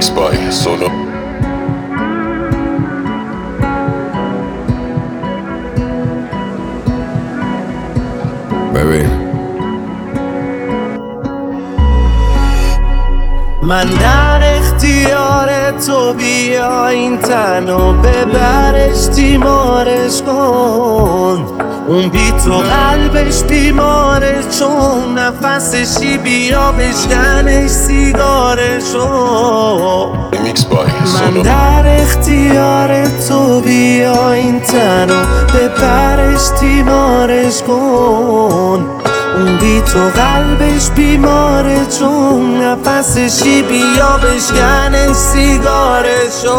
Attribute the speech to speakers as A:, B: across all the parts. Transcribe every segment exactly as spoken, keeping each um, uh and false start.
A: Remix by Solo. ببین
B: من در اختیار تو، بیا این تنو ببرش تیمارش کن. اون بی تو قلبش بیماره، چون نفسشی بیا بشکنش سیگارشو.
A: Remix by
B: من
A: Solo.
B: در اختیار تو، بیا این تنو ببرش تیمارش کن. اون بی تو قلبش بیماره، چون نفسشی بیا بشکنش سیگارشو.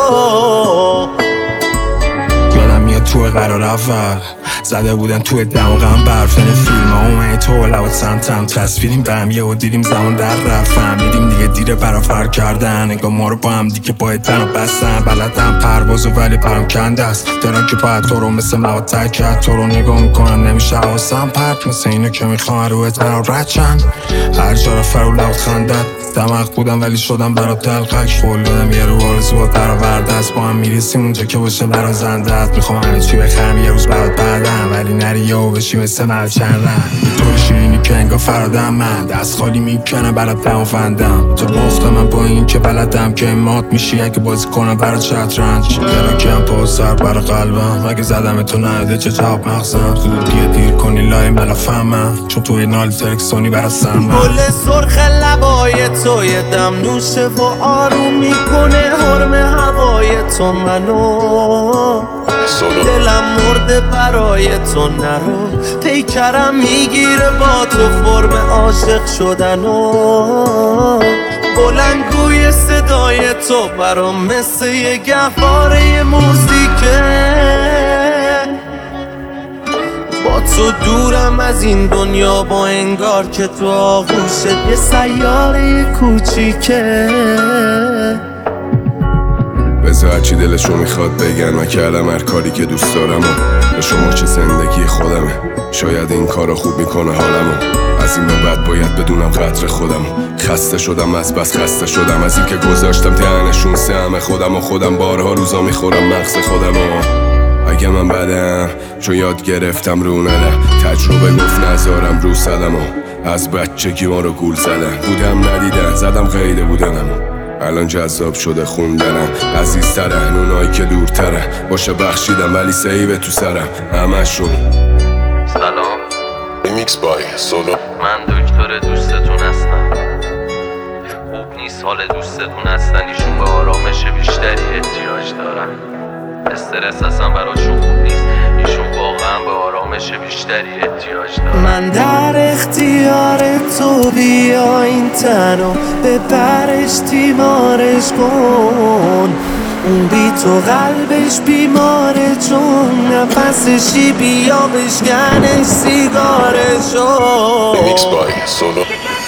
C: یادم میاد توی قرار اول زده بودن توی دماغم برف، یعنی فیلم ها اومدی تو لبات سمتم تصویریم به هم یه و دیدیم زمان در رفت. فهمیدیم دیگه دیره برا فرق کردن، انگاه ما رو با هم دیگه باید تن و بستن. بلدم پروازو ولی پرم کنده است، دارم که باید تو رو مثل مواد تک کرد. تو رو نگاه میکنم نمیشه حواسم پرت، مثل اینو که میخوام روی تن رد چند. هر جا رفت رو لبات خندد، دماغ بودم ولی شدم برات دلقک. قول دادم یه رو آرزو با برآورده است، با هم میرسیم اونجا که باشه برازنده است. میخوام همه چی بخرم یه روز برات بعدم، ولی نری یا بشی مثل ملچندم. تو شیرینی که انگاه فرادم، من دست خالی میکنم برات دمافندم. تو باختم من با این که بلدم که مات میشی اگه بازی کنم برات شطرنج. گراکیم پا سر برا قلبم، اگه زدم تو نهده چه جواب مغزم. زود دیگه دیر کنی لای من فهمم، چون توی نال ترکسونی برا سمم.
B: گل سرخ لبای تو یه دم نوشه و آروم میکنه حرم هوای تو منو.
A: Solo.
B: دلم مرده برای تو، نرو پیکرم میگیره با تو فرم عاشق شدنو. بلندگوی صدای تو برام مثل یه گهواره موزیکه. با تو دورم از این دنیا، با انگار که تو آغوشت یه سیاره کوچیکه.
A: بذار هرچی دلشو میخواد بگن، من کردم هر کاری که دوست دارم و به شما چه زندگی خودمه. شاید این کارا خوب میکنه حالمو، از این به بعد باید بدونم قدر خودم. خسته شدم از بس خسته شدم از این که گذاشتم تنشون سهم خودم و خودم بارها روزا میخورم مغز خودم و اگه من بدم چون یاد گرفتم رو نده. تجربه گفت نذارم رو سلم و از بچگی ما رو گول زدن. بودم ندیدن زدم غیده بودنم، الان جذاب شده خوندنم. عزیزتره اونایی که دورتره، باشه بخشیدم ولی سیبه تو سرم همشون.
D: سلام،
A: Remix by Solo.
D: من دکتر دوستتون هستم. خوب نیست حال دوستتون هستن، ایشون به آرامش بیشتری احتیاج دارن. استرس اصلا براشون خوب نیست، ایشون واقعا به آرامش بیشتری احتیاج دارن.
B: من در اختیار تو، بیا این تنو ببرش تیمارش کن. اون بی تو قلبش بیماره، چون نفسشی بیا بشکنش سیگارشو.
A: Remix by Solo.